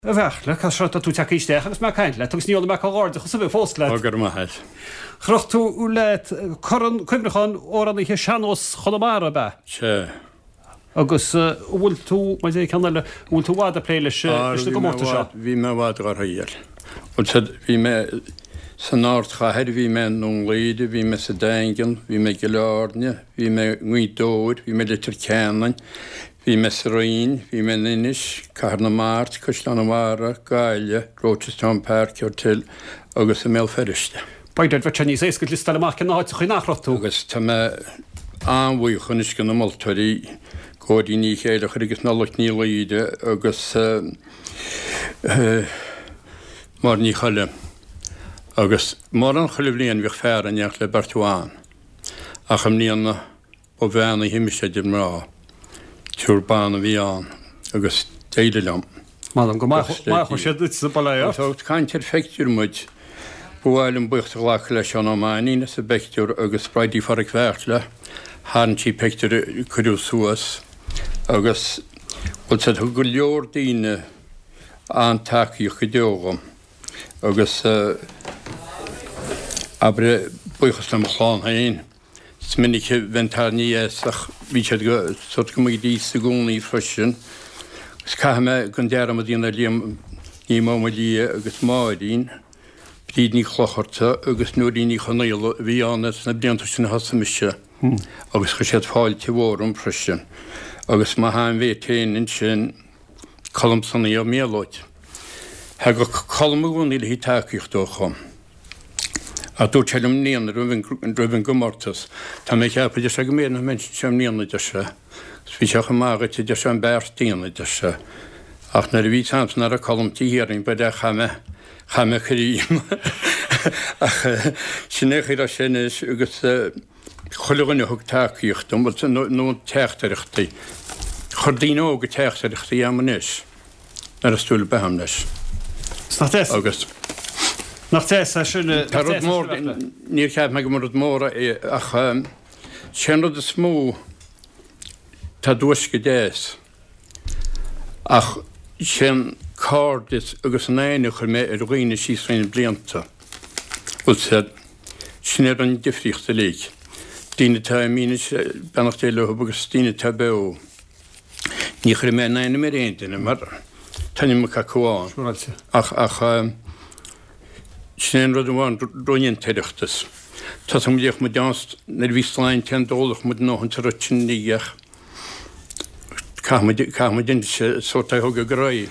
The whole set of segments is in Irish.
A bheithla cos tú take isteach agus má caiintle, tugus níola me gáde chu sa bh fósla. Agur maithe. Chroch tú ú le cuimnachan óranna che seanós chodamara be. Se. Agus bhfuil tú mai é canile bhfuil tú bhád a pléile go mórta seo. Bhí me bhád ar haíal. Bhí me san áirtcha heir bhí me nó léide, bhí me sa daingan, bhí me gileárne, bhí me nghuidóir, bhí me litir ceannain, bhí me sarín, bhí me ninis, Carna Mart, Cuslanamara, Gaile, Rochestown Park, Til, agus a mé feriste. Baidir bheit ní éca listal amach cin áid chu nachrachtú. Agus tá me anmhaí chunis go na moltarí códí ní chéile chugus nálacht ní léide agus mar ní chaile. Agus mar an choilblíon bhíh fear an neach le Bartuáin. Ach am níonna ó bheanna himiise mrá. Turbán a bhíán agus déilelam. Madam go má sé dut sa baléa. Tácht caiintear feictúr muid bhil an bucht lech leis an ammáína sa beictúr agus spraidí far bhheart le, hátí peictúr chuú suas agus bhil sa go leor daine an takeíoch go deogam agus abre buchas le chláán haon. Minnig ventarní ach ví go sort go dí segónní frisin. Gus caiime gon dearm a dtíana líam ní má lí agus máidín, bríd ní chlocharta agus nuirí ní chonéile bhí annas na blianta sin hasamise agus chu séad fáil tehóm frisin. Agus má hain bhétéin sin colm sanna a méláid. He go colmúin í hí takeíocht dócham. A dú teilm níana dribhinn gomórtas, Tá mé cheappa de se go ména men sem níana de se. Bhí seach go mágate de se an beirtíana de se. Ach na bhí samsnar a colmtííaring be de chaime choríim. Ach sinnéir a sinnis agus choganne thug takeíocht, nó teachtarachtaí. Chordíó go teachtarachtaí ammanis ar a stúla behamnes. Agus. Nach sinna mór níor ceap me go mar móra ach sin a smó tá dúis go déas ach sin cardis agus an éine chu mé ar roiine síosrain blianta bhil sé sin ar an difriochtta lé. Díine tá míine benachté le agus tíine tá be ní chu mé éine mé réine mar tanine me caáin ach sin rud bháin roiinn teireachtas. Tá sam léoch mu deast na bhísláin $10 mu nó an tartin níach. Cá din se sóta thug go raí.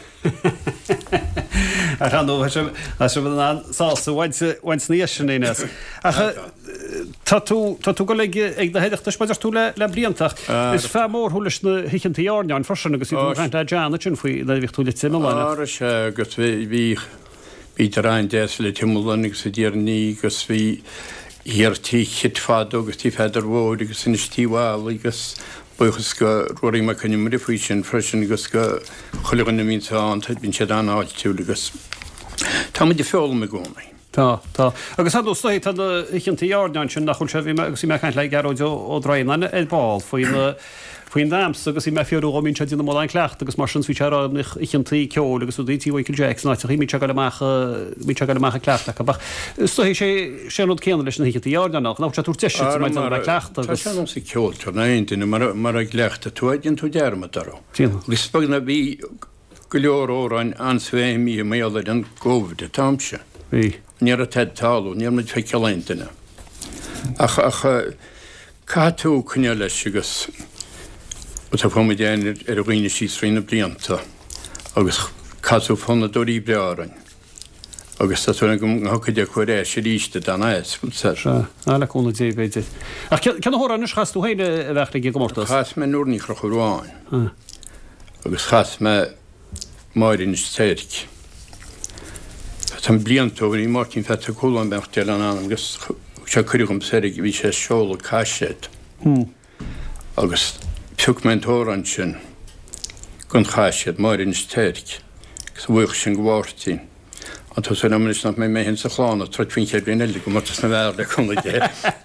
Anú sása bhaint níos sin éas. Tá tú go le ag na héideachtas beidir tú le bliantach. Is fé mór thulas na hiichantaíarneáin frosin agus í le deanna sin faoi le bhíh tú le simile. Ára se gus bhí Bítar ein déas le timúlanig sa díarní gus bhí hiartí chit fad agus tí feidir bhór agus sin tíháil agus buchas go roií me chunne mar faoi sin freisin agus go chuligan na mín an bín sé an áiltú agus. Tá de féla me gcónaí. Tá. Agus hadú stoid tá hiichantaíarneáin sin nachchuil se bhí agus í me caiint le garróide ó drainna báil faoin dáms agus í me fiú mín se dna máin clecht agus mar sin bhí ichantí ceol agus dtí Michael Jackson í mí goach cleach. Stohí sé séú céan leis na hiichantaíarneach ná se tú te clecht agus sé ceol tar naine mar a gleachta túidn tú dearrma dará. Lis na bhí go leor óráin ansvéimí méile an góhde tamse. Níar a teid talú, níar muid fe cealaintaine. Ach cá tú cune leis agus tá fáid déanaar ar a roiine síosraoine blianta agus catú fanna doí breárain. Agus tá túna go hocaide chuir éis sé ríiste dan éis bú sé. leúna déhéidir. Ach cean thóránis chaú héine a bheitla go mórtas? Chas me núirní chra churáin. Agus chas me máirin téirc. Tá bliantóir í Martin feta cólan beachtéil an agus se chuirigm sérig bhí sé seola caiisiid. Agus tumentóran sin gon chaisiad máirin téirc gus bhuiich sin gháirtíín. an tú san amnis nach mé hen sa chláán a tro fin sé brinelli go mat na bherde chuna dé.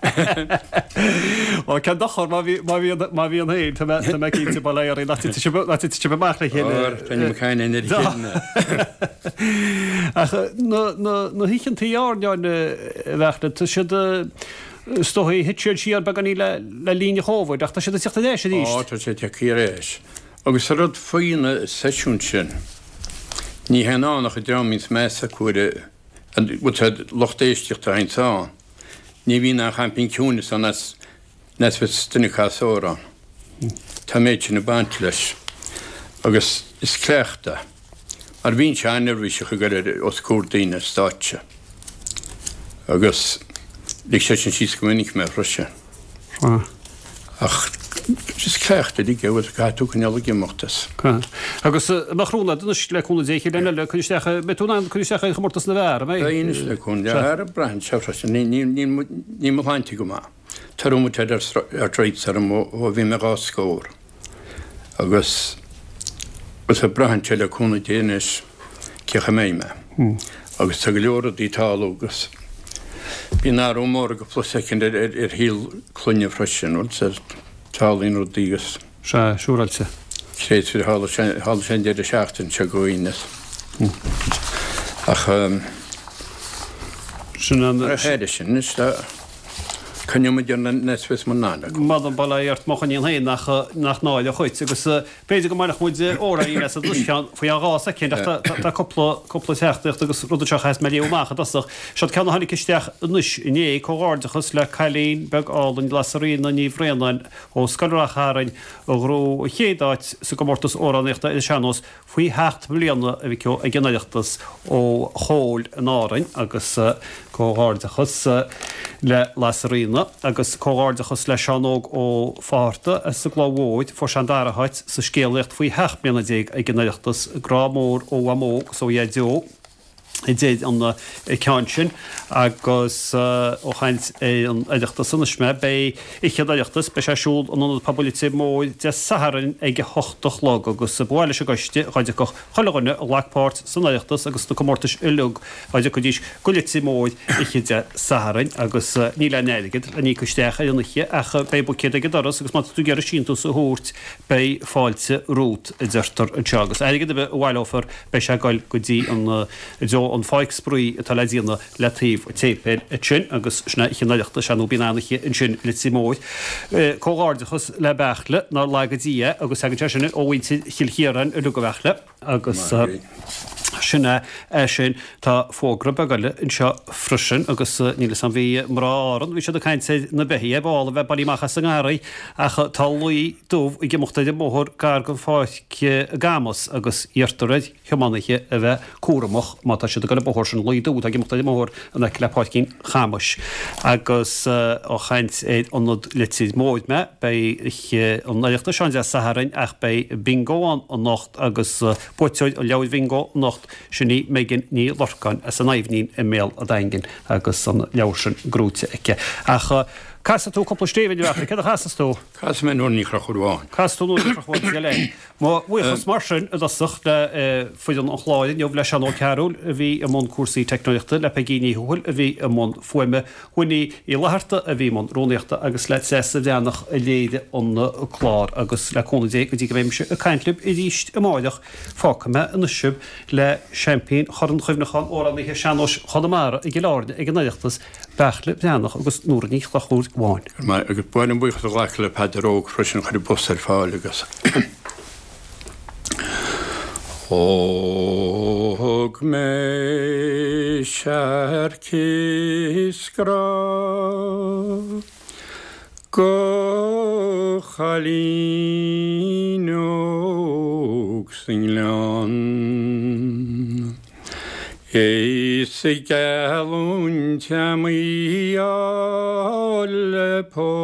Ó ce dochar má bhí an héin me cínta baléirí te bemachna chéine chéine nó híchan tíárneáin bhechna tu si stoí hitseir siar bag í le líne chóhhaid, ach tá si teachta dé sé dís. Tá sé teí rééis. Agus rud faoine seisiún sin, ní henánach a dramins measa cuaire lochtéisteocht a haintáin. Ní bhí nach champiniciúna san nes stunne chasóra. Tá méid sin na bant leis. Agus is cléachta. Ar bhín se anarmhíise chu gur os cuadaína stáitse. Agus lí sé sin síos go minic me Russe. Ach is cléachta dí gehfuil gaú chuneala gimachtas. Agus nachrúna duna leúna déché lenne le chuistecha betúna chuistecha chomórtas na bhar mé. Daoine le chun ar a brein se ní hainte go má. Tarúmú ar tréid ar ó bhí me gá scór. Agus a brehanse le chuna déanais cecha méime. Agus tá go leor í tálagus. Bí ná ómór go plosecin ar híl clunne freisin talín ó dígus. Se siúrailte. Créidir hall sin déidir seachtain se goínas. Ach héidir sin is Cynniwyd nesfys mwynhau. Mad yn bala iart moch yn un hyn nach náil a chuit. Agus beidir go mainach mwyd óra i nes a dwysgan fwy a gás ac da cwpla teachtacht agus rwyd o'ch heist meili o mach a dasach. Siad cael na hannig isteach nys i ni cogordachus le cailín beg alyn glasarín na ni frenain o sgalrach harin o grw chédait sy'n gomortus óra nechta i sianos fwy 8 miliona a fi cio a gynnaidachtas o chól yn árain agus cogordachus le lasarína agus cógáardachas le seanóg ó fáta a sa glóhóid for seandárahaid sa scéalacht faoi 8 miliona ag gynnaidachtas grámór ó amóg so iadeo I did an ceansin agus ó chaint an éideachtas san sme bei ichiad éideachtas be sé siúl an poblité móid de saharan ag 8 log agus sa bháile se goiste chuide go choileganne Blackport san éideachtas agus do comórtas ilug chuide go dís golití móid ichiad de saharan agus ní le néidigid a ní coisteach an ichi ach bei bucéad ag doras agus mat tú gear síntu sa hút bei fáilte rút i deirtar an teagas. Éidigid be bhhailófar bei se gail go dtí an fáic sprúí atá le díanana le taobh tépéir a tsin agus sna chinaileachta seanú bíanacha in sin le simóid. Cógáardachas le bechla ná legadí agus agan sinna óhainte chiilchéaran a lu go bhechla agus sinna sin tá fógra bagile in seo frisin agus nílas an bhí mráran, bhí se do caiinte na behí bhála bheith bailíachchas an gáraí ach tá luí dúmh i gimochtaid móthir gar go fáice gamas agus íartarid chemanaiche a bheith cuaramach má tá si go bhthir sin luí dú a gimochtaid móthir an lepáid cín chamas agus ó chaint anad litid móid me bei an naíochta sean de Saharin ach bei bingoán an nacht agus buiteid a leabhad bingo nacht sinní mégin ní lorcan as an naimhnín i mé a daingin agus an leabhar grúte aice. Ach Casa tú cwpl Stephen yw Africa, ddech asas tú? Casa mewn nhw'n i chrachwrwan. Casa tú nhw'n i chrachwrwan ti alen. Mae wychos marsin y ddysach le ffwydon o'n chlaen, yw le sianol carwl, y fi y mon cwrsi technoliachta, le pegini hwyl, y fi y mon fwyme, hwyni i laharta, y fi mon roniachta, agos le tsesa ddianach y leid o'n clar, agos le cwnnw gyda gyfeimsio y caintlib i ddysg y moedach ffoc yma yn ysib le siampin chorn chwyfnachon o'r anna sianos chodamara i gilard i gynnaidachtas bechlib ddianach agos nŵr ni chlachwr Gwain. Mae y bwyn yn bwych o glachl y padaróg ffrysyn chyd y bws ar ffáil agos. Og me siarcus gra go chalínog synglan Eisi galwn tami alle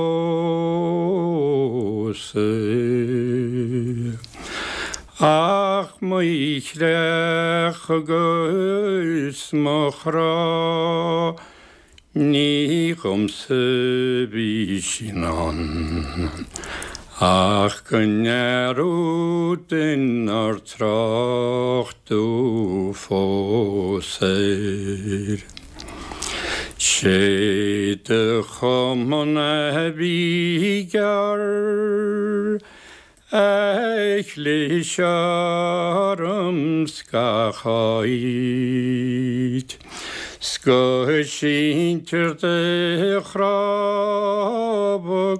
pose Ach mwy chrech gys mochra Ni gomse bisinan Ach gynnerwdyn o'r troch dw ffosir. Shed y chomon a bigar, eich leisiarym sgachoed. Sgwysyntyr dy chrab y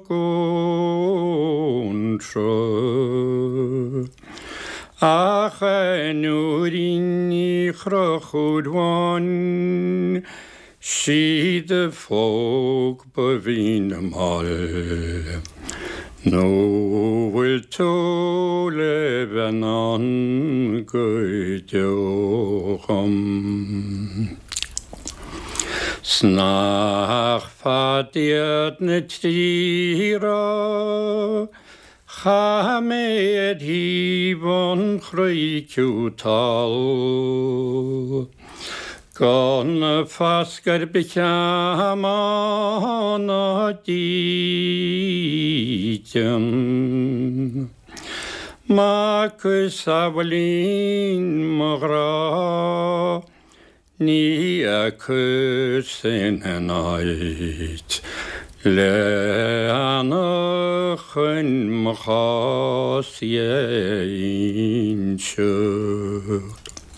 gwntro. Ach enw'r unig chrochwyd She the folk bevin mal no will to live on good Snach fadiad netira Chamed hibon chryikutal Gan y ffasgar bycham an a dîtyn. Mac ysaflin magra, ni a cysyn yn oed. Le anach yn machos ie'n siwr.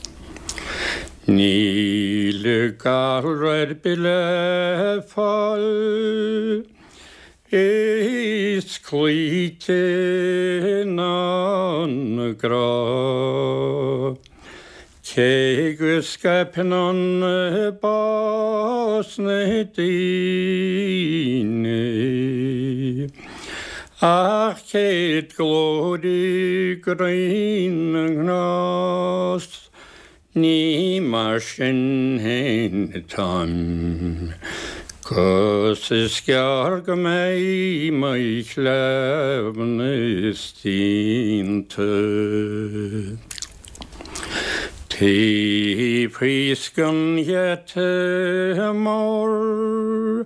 Ni le garred bile fall is clíte an gra Kegus gapen an bas ne dine Ach ket glodi green gnas Ni marschen hen tam Cos ysgarg mei chlefn ystinte Ti prisgan jette mor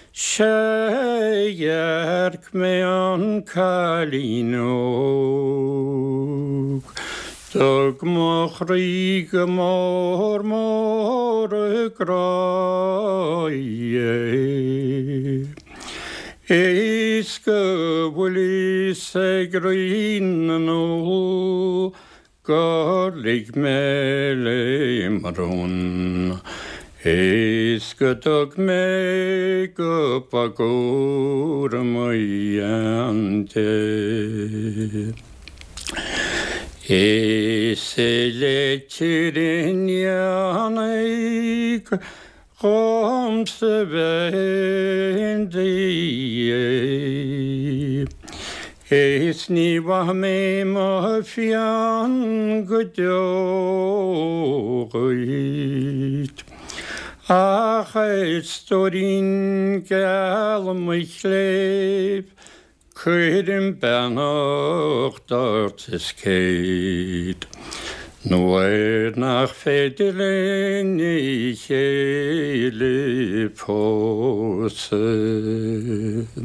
Sjejerk me an kalinog Dag moch rige mor graie. Iske wuli se green no garlig mele maron. Iske dag me gupagur ante. Eseletirin yanik Komse bendiye Esni vahme mafyan gudogit Ach storin galmichleb Cwyrin bennoch dort ysgeid. Noed nach fedilin i cheile pose.